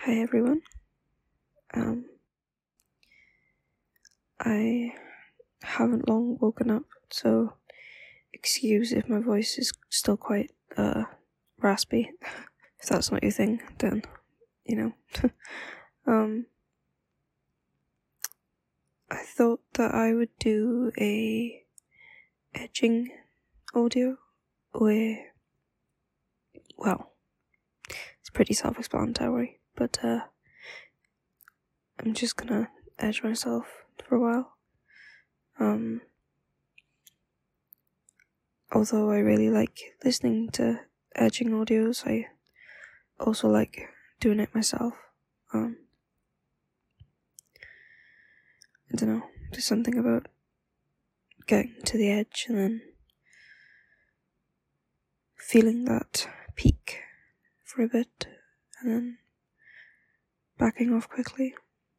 Hi everyone. I haven't long woken up, so excuse if my voice is still quite raspy. If that's not your thing, then I thought that I would do a edging audio where, well, it's pretty self-explanatory, but I'm just gonna edge myself for a while. Although I really like listening to edging audios, I also like doing it myself. I don't know, there's something about getting to the edge and then feeling that peak for a bit and then backing off quickly.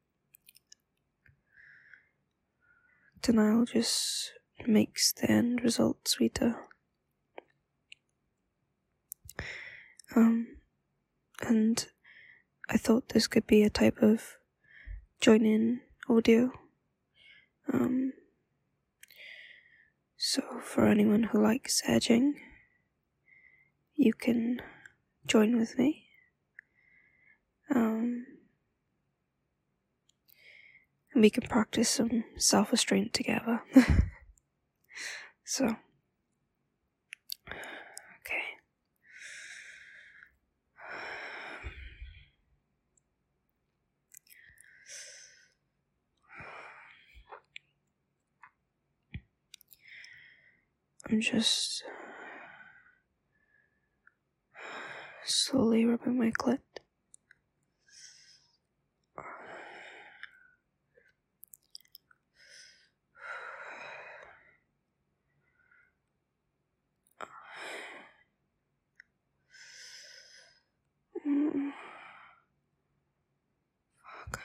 Denial just makes the end result sweeter. And I thought this could be a type of join-in audio. So for anyone who likes edging, you can join with me. And we can practice some self-restraint together. So, okay. I'm just slowly rubbing my clit. Fuck.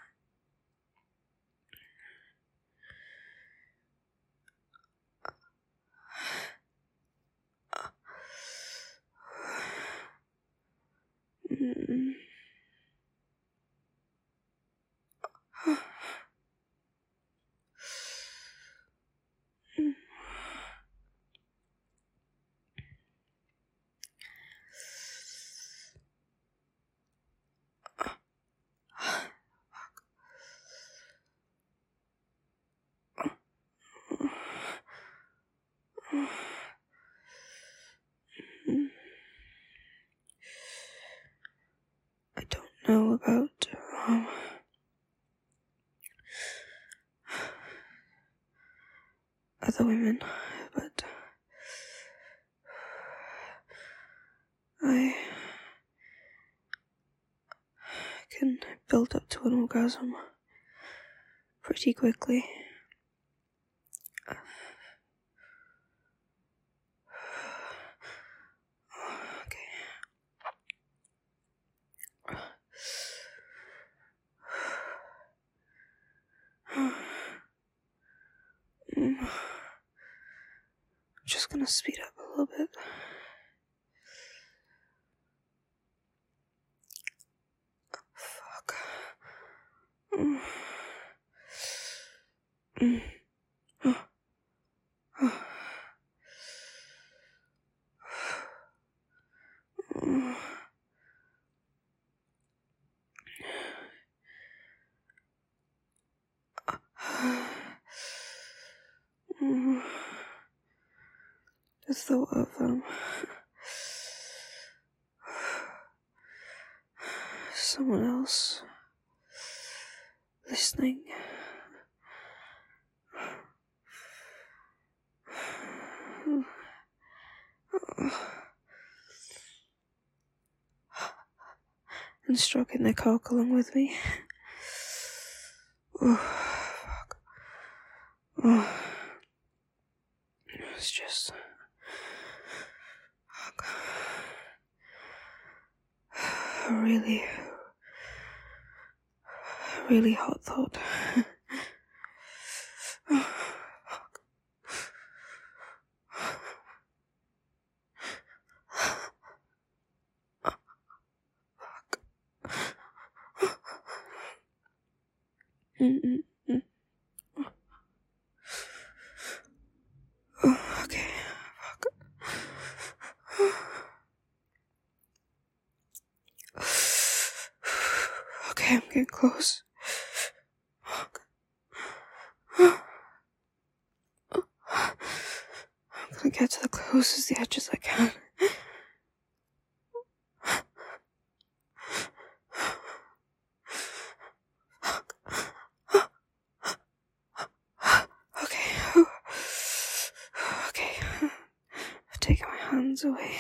I don't know about other women, but I can build up to an orgasm pretty quickly. I'm just gonna speed up a little bit. Fuck. The thought of someone else listening and stroking their cock along with me. Fuck. It's just a really hot thought. Mm-mm-mm. Oh, okay. Fuck. Okay, I'm getting close. I'm gonna get to the closest the edge as I can. Okay. Okay. I've taken my hands away.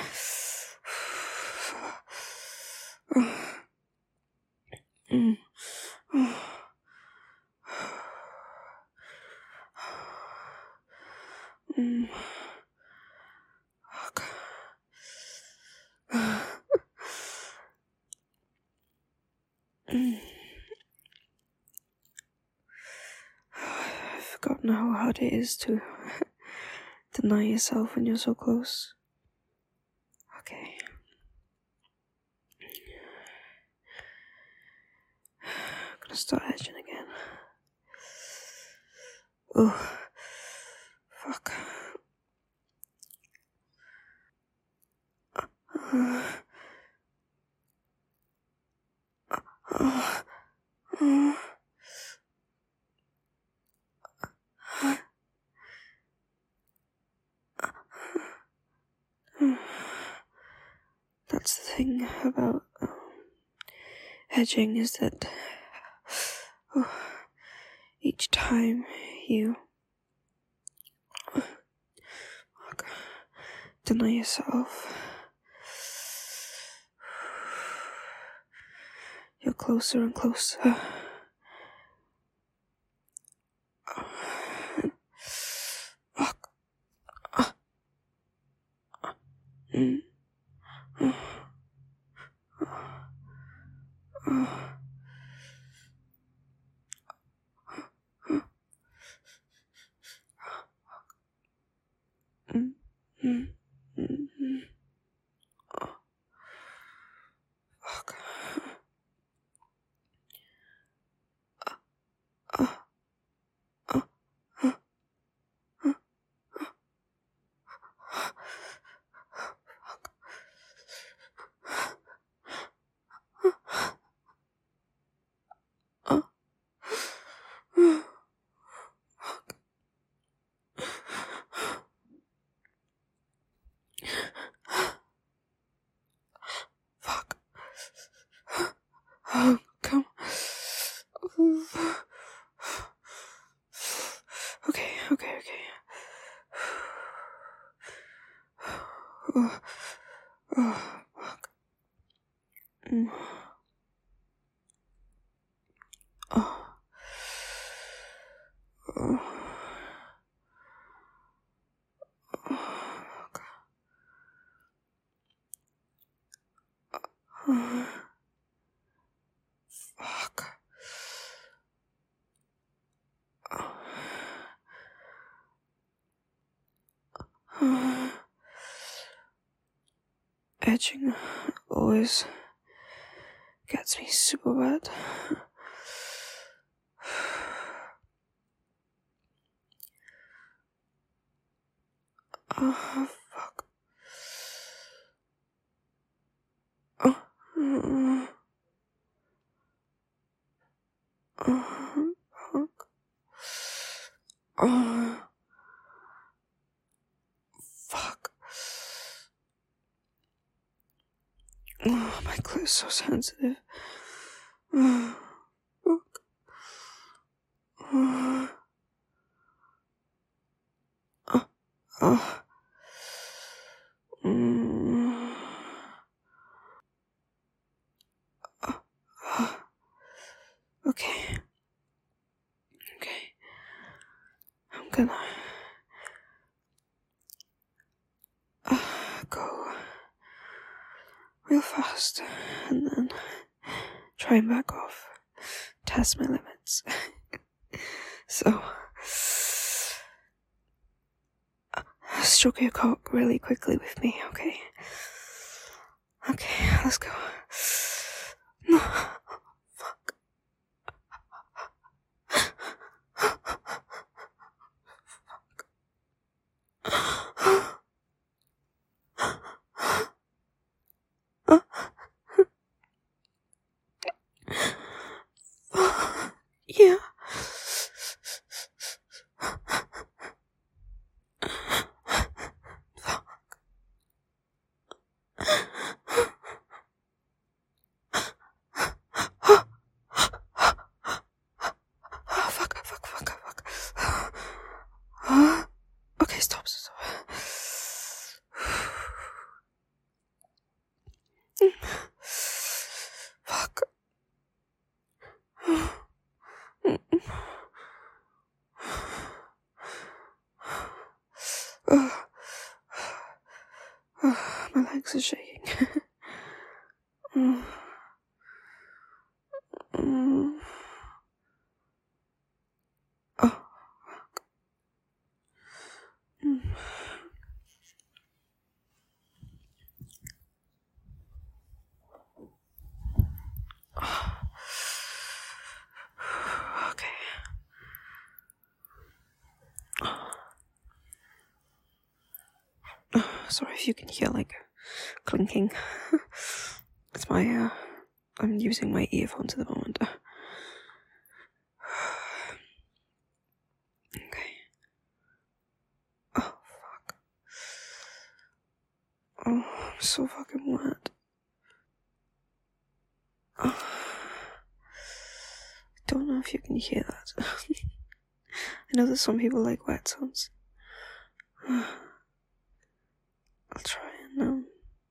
Fuck. I've forgotten how hard it is to deny yourself when you're so close. Okay. I'm gonna start edging again. Oh, fuck. That's the thing about edging, is that each time you deny yourself, you're closer and closer. Fuck. Fuck. Fuck. Oh, come. Okay. Oh, fuck. Fuck. Edging always gets me super bad. Oh, fuck. Fuck. Fuck. Oh, my clit is so sensitive. Fuck. Okay. I'm gonna go real fast and then try and back off. Test my limits. So, stroke your cock really quickly with me, okay? Okay, let's go. No. Fuck. My legs are shaking. Okay. Sorry if you can hear like clinking. It's my I'm using my earphones at the moment. Okay. Oh fuck. Oh, I'm so fucking wet. I don't know if you can hear that. I know that some people like wet sounds. I'll try and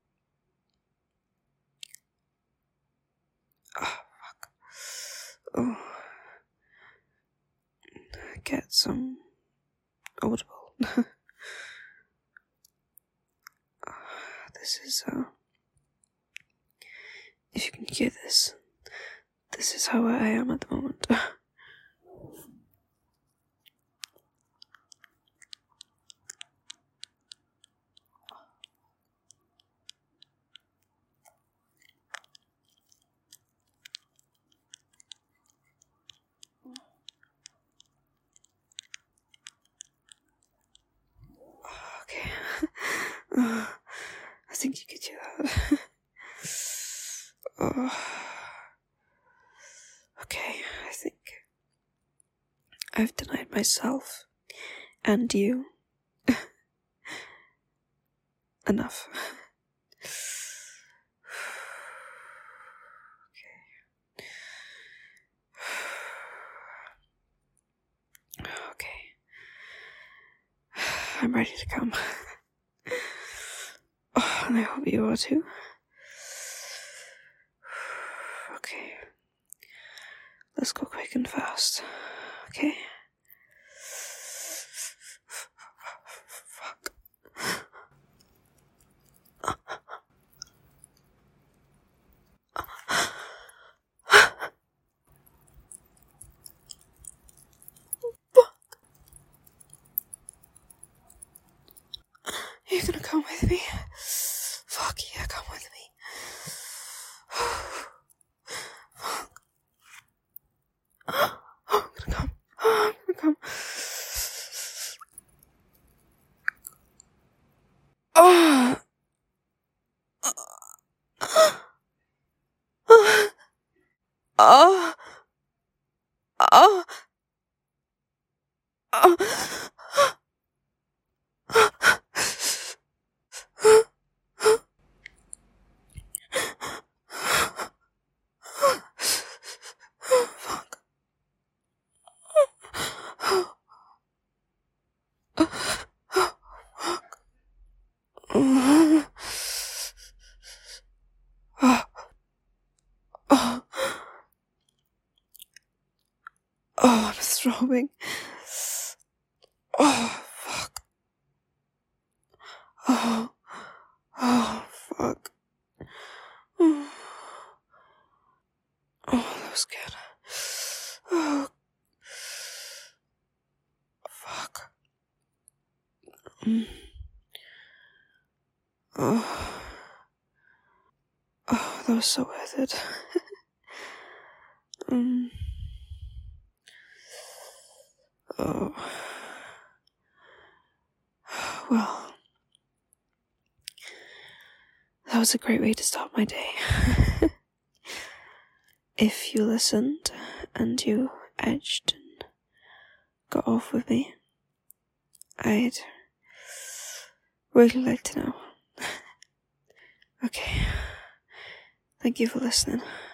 oh fuck. Oh, get some audible. This is if you can hear this, this is how I am at the moment. Okay. I think you could hear that. Okay, I think I've denied myself and you enough. Okay. I'm ready to come. Oh, and I hope you are too. Okay. Let's go quick and fast. Okay? Fuck. You're gonna come with me? Fuck yeah, come with me. Fuck. I'm gonna come. I'm gonna come. Oh. Oh. Oh. Oh. Fuck. Oh. Oh. Oh, I'm throbbing. Oh, fuck. Oh. Oh, fuck. Oh, that was good. Oh. Fuck. Oh. Oh, that was so worth it. Oh. Well, that was a great way to start my day. If you listened and you edged and got off with me, I'd really like to know. Okay. Thank you for listening.